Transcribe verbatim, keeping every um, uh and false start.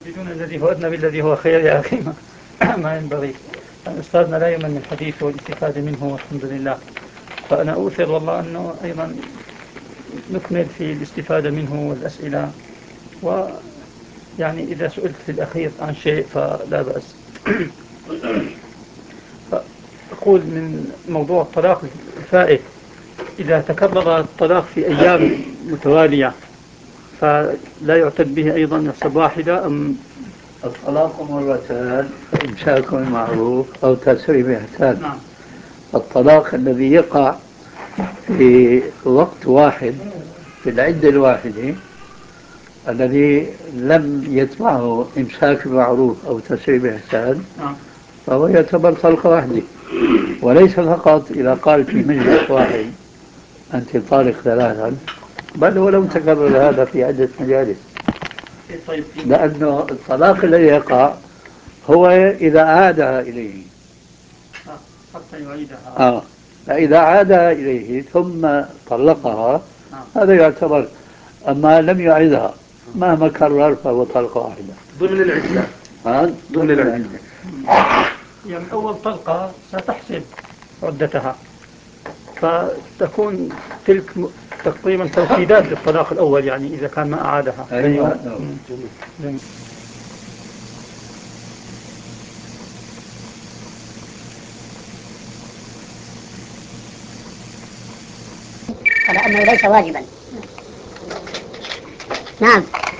بدون الذي هو أدنى بالذي هو خير يا أخي ما, ما ينبغي. أستاذنا لا يمل من الحديث والاستفادة منه والحمد لله. فأنا أوثر والله أنه أيضا نكمل في الاستفادة منه والأسئلة، ويعني إذا سئلت في الأخير عن شيء فلا بأس. فأقول من موضوع الطلاق الفائت، إذا تكرر الطلاق في أيام متوالية فلا يعتد به أيضا يحسب واحدة أم؟ الطلاق مرتان فإمساك معروف أو تسريح بإحسان. نعم. الطلاق الذي يقع في وقت واحد في العدة الواحدة الذي لم يتبعه إمساك بمعروف أو تسريح بإحسان نعم. فهو يعتبر طلقة واحدة، وليس فقط إذا قال في مجلس واحد أنت طالق ثلاثا، بل ولو تكرر هذا في عدة مجالس. طيب. لأنه الطلاق الذي يقع هو إذا عادها إليه حتى يعيدها. آه. فإذا عادها إليه ثم طلقها هذا يعتبر. أما لم يعدها مهما كرر فهو طلقة واحدة ضمن العدة. ها؟ ضمن العدة. يعني أول طلقة ستحسب عدتها، فتكون تلك تقريبا توكيدات للطلاق الأول، يعني إذا كان ما أعادها. أيوة. جميل. على أنه ليس واجبا. نعم.